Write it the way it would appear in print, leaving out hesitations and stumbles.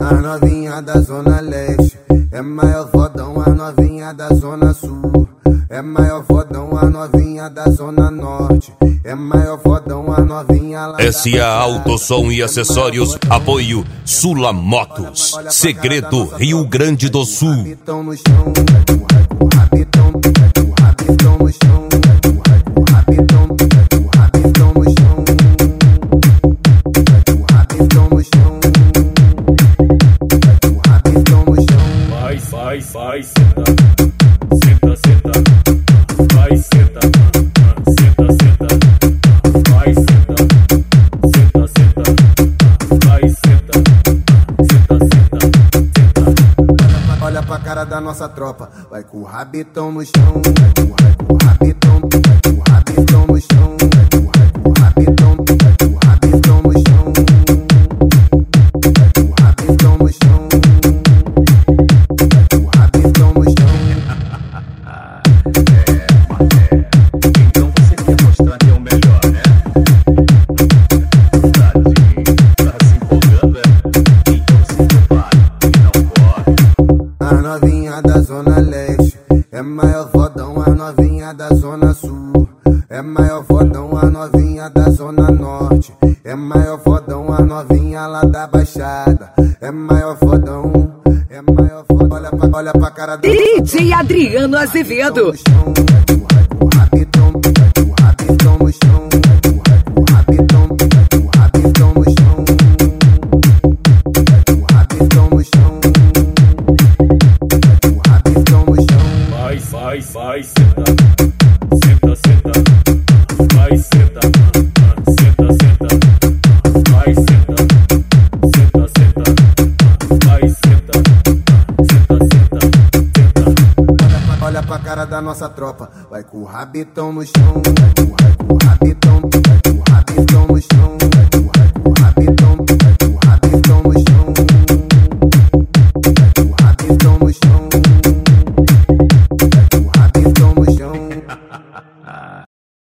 As novinha da zona leste é maior fodão, as novinha da zona sul é maior fodão, as novinha da zona norte é maior fodão, as novinha lá. SA Autosom e Acessórios, apoio Sula Motos, Segredo, Rio Grande do Sul. Rabitão no chão, rabitão no chão, rabitão no chão, rabitão no chão, rabitão no chão. Vai, senta, senta, senta, vai, senta, senta, senta, vai, senta, senta, senta, vai, senta, senta, senta, senta. Olha pra cara da nossa tropa, vai com o rabitão no chão, vai com o rabitão no chão, vai com o rabitão no chão, vai com o rabitão no chão, vai com o rabitão no chão. Então você quer mostrar que é o melhor, né? Tá se empolgando, é? Então se prepare e não corre. As novinha da zona leste é maior fodão, as novinha da zona sul é maior fodão, as novinha da zona norte é maior fodão, as novinha lá da baixada é maior fodão, é maior fodão. Olha pra cara da DJ Adriano Azevedo. Rabitão no chão, rabitão no chão, rabitão no chão, rabitão no chão. Vai, senta, senta, senta, vai, senta, senta, senta, vai, senta, senta, senta, vai, senta, senta, senta, senta. Olha pra cara da nossa tropa, vai com o rabitão no chão, vai com o rabitão no chão.